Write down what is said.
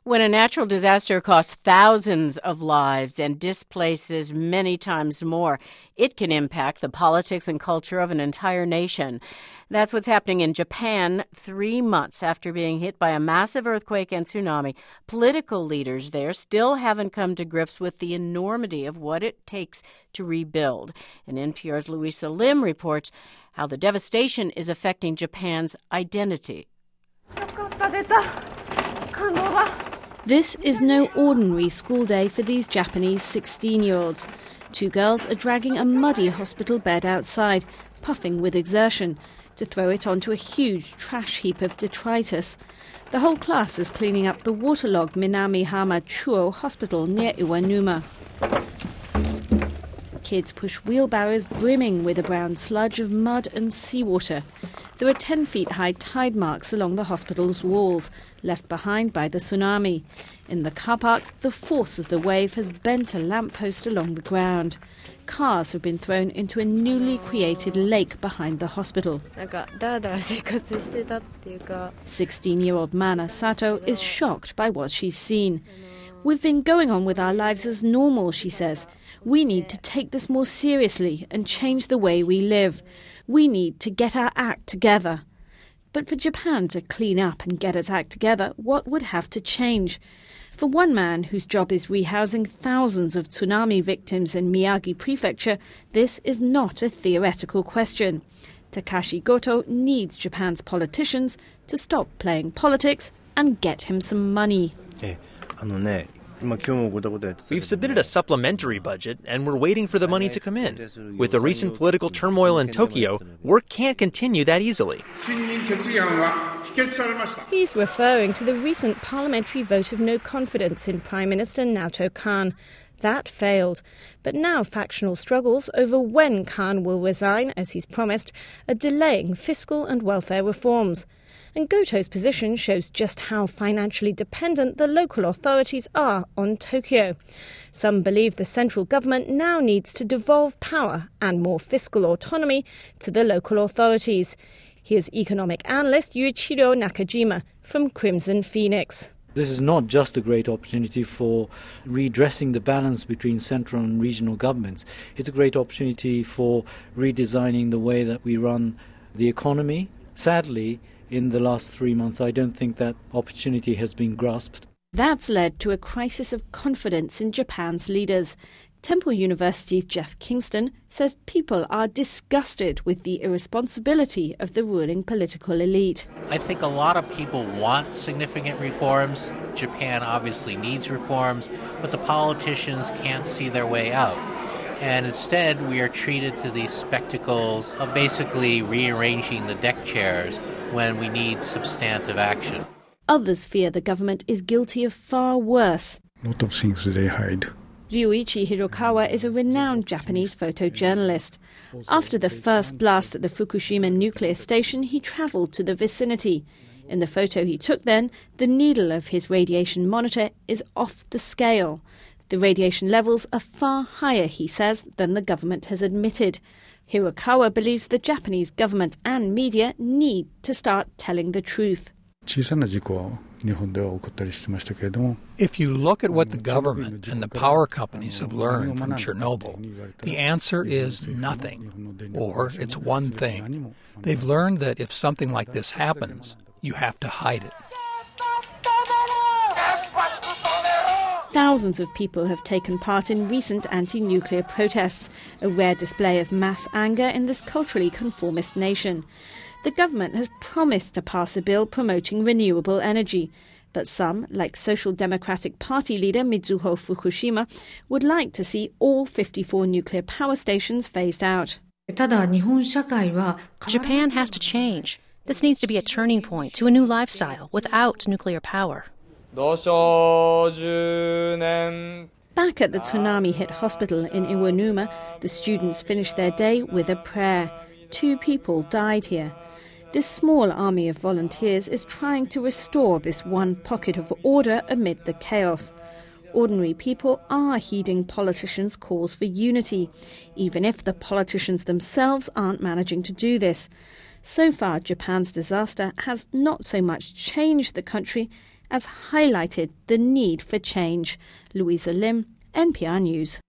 When a natural disaster costs thousands of lives and displaces many times more, it can impact the politics and culture of an entire nation. That's what's happening in Japan 3 months after being hit by a massive earthquake and tsunami. Political leaders there still haven't come to grips with the enormity of what it takes to rebuild. And NPR's Louisa Lim reports how the devastation is affecting Japan's identity. This is no ordinary school day for these Japanese 16-year-olds. Two girls are dragging a muddy hospital bed outside, puffing with exertion, to throw it onto a huge trash heap of detritus. The whole class is cleaning up the waterlogged Minamihama Chuo Hospital near Iwanuma. Kids push wheelbarrows brimming with a brown sludge of mud and seawater. There are 10-feet-high tide marks along the hospital's walls, left behind by the tsunami. In the car park, the force of the wave has bent a lamppost along the ground. Cars have been thrown into a newly created lake behind the hospital. 16-year-old Mana Sato is shocked by what she's seen. We've been going on with our lives as normal, she says. We need to take this more seriously and change the way we live. We need to get our act together. But for Japan to clean up and get its act together, what would have to change? For one man whose job is rehousing thousands of tsunami victims in Miyagi Prefecture, this is not a theoretical question. Takashi Goto needs Japan's politicians to stop playing politics and get him some money. We've submitted a supplementary budget, and we're waiting for the money to come in. With the recent political turmoil in Tokyo, work can't continue that easily. He's referring to the recent parliamentary vote of no confidence in Prime Minister Naoto Kan. That failed. But now factional struggles over when Kan will resign, as he's promised, are delaying fiscal and welfare reforms. And Goto's position shows just how financially dependent the local authorities are on Tokyo. Some believe the central government now needs to devolve power and more fiscal autonomy to the local authorities. Here's economic analyst Yuichiro Nakajima from Crimson Phoenix. This is not just a great opportunity for redressing the balance between central and regional governments. It's a great opportunity for redesigning the way that we run the economy. Sadly, in the last 3 months, I don't think that opportunity has been grasped. That's led to a crisis of confidence in Japan's leaders. Temple University's Jeff Kingston says people are disgusted with the irresponsibility of the ruling political elite. I think a lot of people want significant reforms. Japan obviously needs reforms, but the politicians can't see their way out. And instead, we are treated to these spectacles of basically rearranging the deck chairs when we need substantive action. Others fear the government is guilty of far worse. A lot of things they hide. Ryuichi Hirokawa is a renowned Japanese photojournalist. After the first blast at the Fukushima nuclear station, he travelled to the vicinity. In the photo he took then, the needle of his radiation monitor is off the scale. The radiation levels are far higher, he says, than the government has admitted. Hirokawa believes the Japanese government and media need to start telling the truth. If you look at what the government and the power companies have learned from Chernobyl, the answer is nothing, or it's one thing. They've learned that if something like this happens, you have to hide it. Thousands of people have taken part in recent anti-nuclear protests, a rare display of mass anger in this culturally conformist nation. The government has promised to pass a bill promoting renewable energy, but some, like Social Democratic Party leader Mizuho Fukushima, would like to see all 54 nuclear power stations phased out. Japan has to change. This needs to be a turning point to a new lifestyle without nuclear power. Back at the tsunami-hit hospital in Iwanuma, the students finished their day with a prayer. 2 people died here. This small army of volunteers is trying to restore this one pocket of order amid the chaos. Ordinary people are heeding politicians' calls for unity, even if the politicians themselves aren't managing to do this. So far, Japan's disaster has not so much changed the country has highlighted the need for change. Louisa Lim, NPR News.